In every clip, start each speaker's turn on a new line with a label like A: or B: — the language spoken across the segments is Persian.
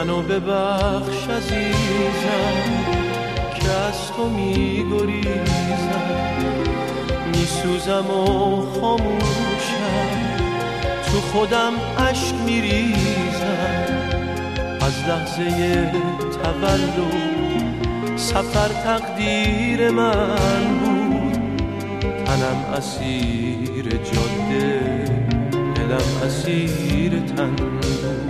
A: منو ببخش عزیزم که از تو میگریزم، میسوزم و خاموشم، تو خودم اشک میریزم. از لحظه تولد سفر تقدیر من بود، تنم اسیر جاده، دلم اسیر تن بود.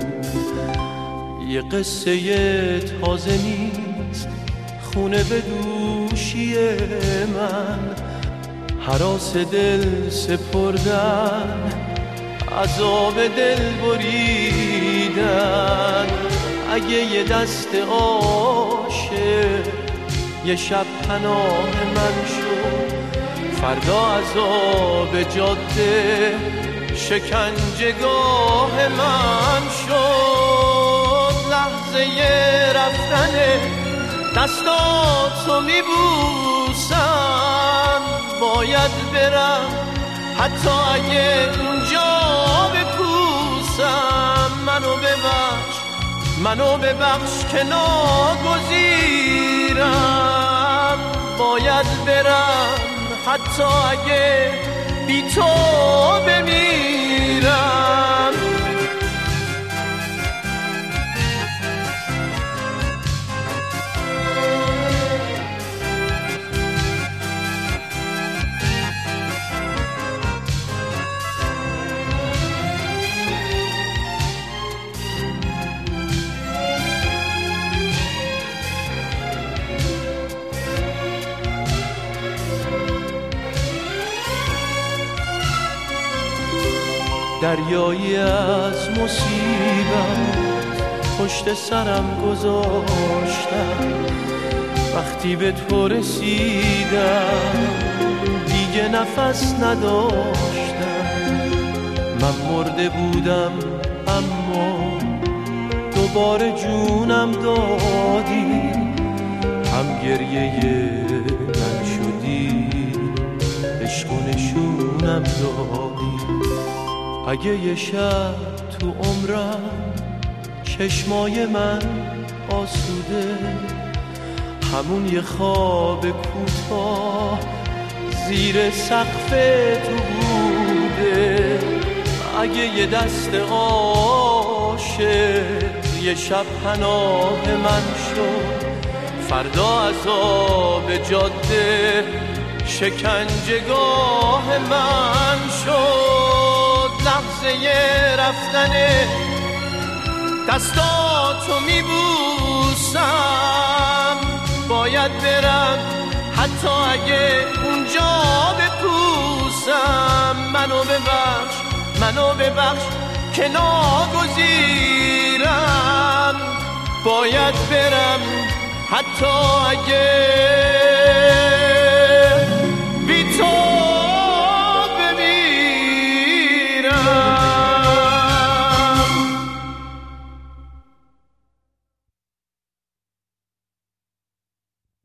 A: یه قصه تازه نیست خونه به دوشی من، هراس دل سپردن، عذاب دل بریدن. اگه یه دست عاشق یه شب پناه من شد، فردا عذاب جاده شکنجهگاه من شد. لحظه رفتن دستاتو میبوسم، باید برم حتی اگه اونجا بپوسم. منو ببخش که ناگزیرم، باید برم حتی اگه بی تو بمیرم. دریایی از مصیبت پشت سرم گذاشتم، وقتی به تو رسیدم دیگه نفس نداشتم. من مرده بودم اما دوباره جونم دادی، هم گریه من شدی، عشق و نشونم دادی. اگه یه شب تو عمرم چشمای من آسوده، همون یه خواب کوتاه زیر سقف تو بوده. اگه یه دست عاشق یه شب پناه من شد، فردا عذاب جاده شکنجهگاه من شد. لحظه رفتن دستاتو میبوسم، باید برم حتی اگه اونجا بپوسم. منو ببخش که ناگزیرم، باید برم حتی اگه